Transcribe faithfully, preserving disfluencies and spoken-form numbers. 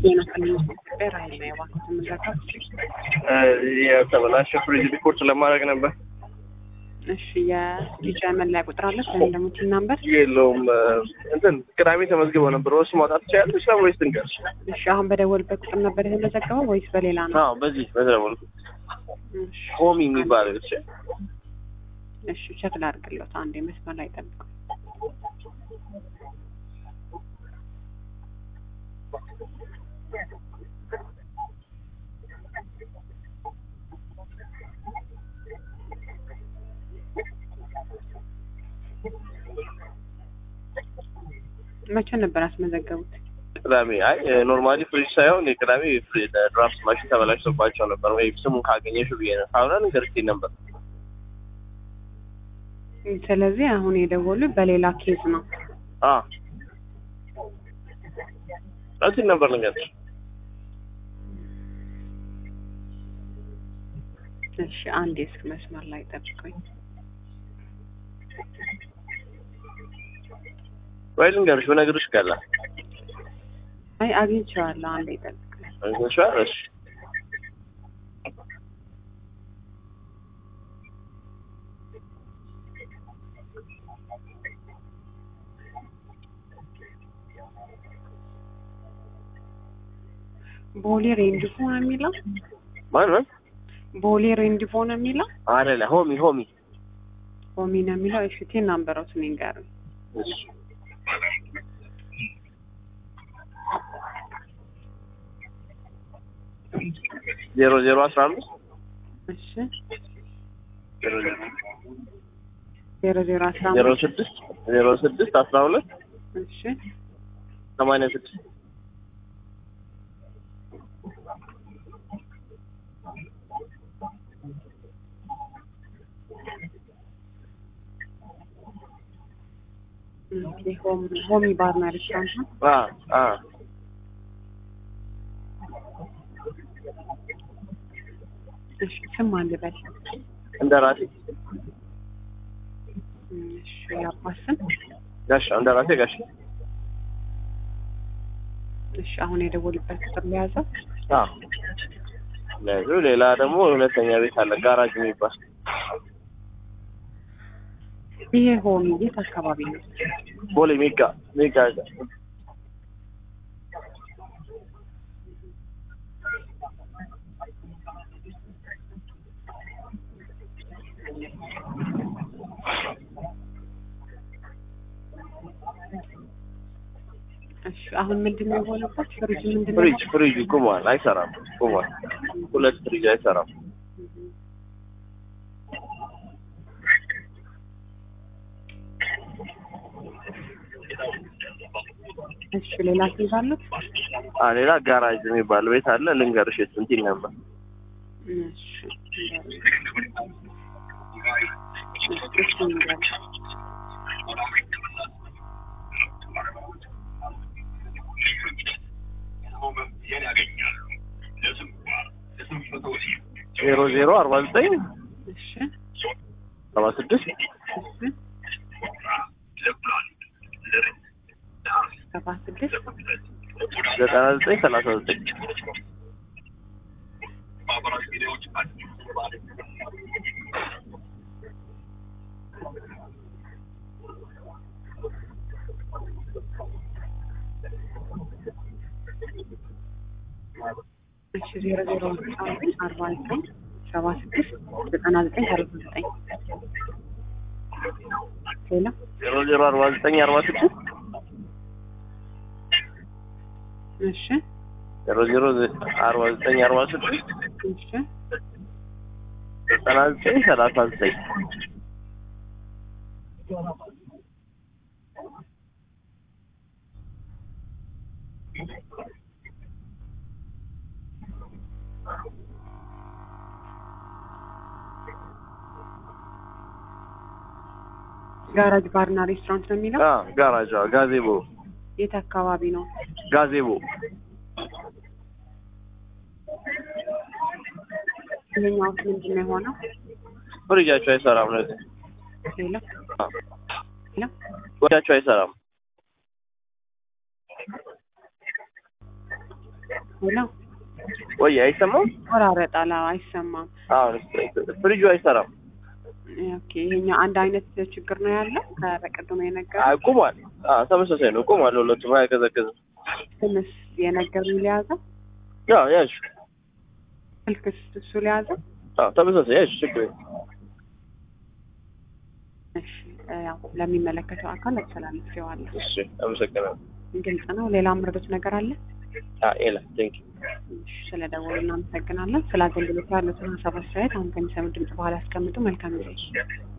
ጤና ክሊኒክ ኢትዮጵያ ራይል ነው የባንክ ምዝገባ የተበላሸ ፍሪጅ ሪፖርት ለማድረግ ነበር። እሺ የዲጂ መለያ ቁጥር አለ ወይም ደግሞ ቲን ነምበር የለውም። እንትን ቅዳሜ ተመዝግበው ነበር። ወስ ማውጣት ትችያለሽ ነው ወይስ ትንገርሽ? እሺ አሁን በደወልበት ቁጥር ነበር የተመዘገበው ወይስ በሌላ ነው? አዎ በዚህ በደወልኩት። እሺ ሆሚ የሚባለው እሺ እሺ ቼክ ላድርግልዎት። አንዴ መስመር ላይ ጠብቁ። መቼ ነበር አስመዘገቡት? ቅዳሜ። አይ ኖርማሊ ፍሪጅ ሳይሆን የቅዳሜ ፍሪጅ ድራፍት ማሽን ተበላሽቶባቸው ነበር። ወይ ስሙን ካገኘሽ ብዬ ነው። አሁን እንግዲህ ነበር። ስለዚህ አሁን የደወሉ በሌላ ኬዝ ነው። አዎ እዚህ ነበር ነገር። እሺ አንዴ እስኪ መስመር ላይ ጠብቁኝ። ወይ ልንገርሽ በነገርሽ ካላ አይ አግኝቼዋለሁ። አንዴ ጠብቁኝ። አግኝቼዋለሁ። እሺ ቦሌ ሬንዲፎ ነው የሚለው ማን ነው? ቦሌ ሬንዲፎ ነው የሚለው አይደለ? ሆሚ ሆሚ ሆሚ ነው የሚለው። እሺ ቲን ነምበሮት ነው እንጋር። እሺ ዜሮ ዜሮ አስራ አምስት እሺ ዜሮ ዜሮ ዜሮ አስራ ዜሮ አምስት ስድስት ዜሮ ስድስት አስራ ሁለት እሺ ሰማንያ ስድስት ሆሚ ባርና ሬስቶራንት ነው። አ አ እሺ ስም አለ በል እንደራሴ እሺ ያባስን ጋሽ እንደራሴ ጋሽ። እሺ አሁን የደወሉበት ቁጥር ሊያዘው። አዎ ለዚህ ሌላ ደግሞ ሁለተኛ ቤት አለ ጋራጅ የሚባል። ይሄ ሆሚ የት አካባቢ ነው? ቦሌ ሜጋ ሜጋ እሺ አሁን ምንድነው የሆነበት? ፍሪጅ ምንድነው? ፍሪጅ ፍሪጅ ቆሟል፣ አይሰራም። ቆሟል። ሁለት ፍሪጅ አይሰራም። እሺ ሌላ ትይዛለህ? አ ሌላ ጋራጅ የሚባል ቤት አለ። ልንገርሽ ስንት ነበር? እሺ ዜሮ ዜሮ አርባ ዘጠኝ እሺ ሰባ ስድስት ሰባ ስድስት ዘጠና ዘጠኝ ሰላሳ ዘጠኝ እሺ ዜሮ ዜሮ አርባ ዘጠኝ ሰባ ስድስት ዘጠና ዘጠኝ ሰላሳ ዘጠኝ ሌላ ዜሮ ዜሮ አርባ ዘጠኝ አርባ ስድስት እሺ ዜሮ ዜሮ አርባ ዘጠኝ አርባ ስድስት እሺ ዘጠና ዘጠኝ ሰላሳ ዘጠኝ ጋራጅ ባርና ሬስቶራንት ነው የሚለው? አ ጋራጅ ጋዜቦ። የት አካባቢ ነው? ጋዜቦ። ይሄኛው ምንድን ነው የሆነው? ፍሪጃቸው አይሰራም ነው። ሌላ ሌላ ወዳቸው አይሰራም። ሄሎ ወይ አይሰማም? ቆራረጣላ አይሰማም። አዎ ፍሪጁ አይሰራም። ኦኬ ይሄኛው አንድ አይነት ችግር ነው ያለው ከበቀደም የነገር አይ ቆሟል። አዎ ተመሳሳይ ነው ቆሟል። ሁለቱም አይቀዘቅዝም። ትንሽ የነገሩኝ ሊያዘው ያው ያሽ ስልክስ እሱ ሊያዘው አዎ ተመሳሳይ ያሽ ችግር እሺ ያው ለሚመለከተው አካል አስተላልፌዋለሁ። እሺ አመሰግናለሁ። ግልጽ ነው። ሌላ ምርዶች ነገር አለ? አዎ ኤላ ቴንክ ዩ ስለደወሉ እናመሰግናለን። ስለ አገልግሎት ያሉትን ሀሳብ አስተያየት አሁን ከሚሰሙ ድምጽ በኋላ ያስቀምጡ። መልካም ጊዜ።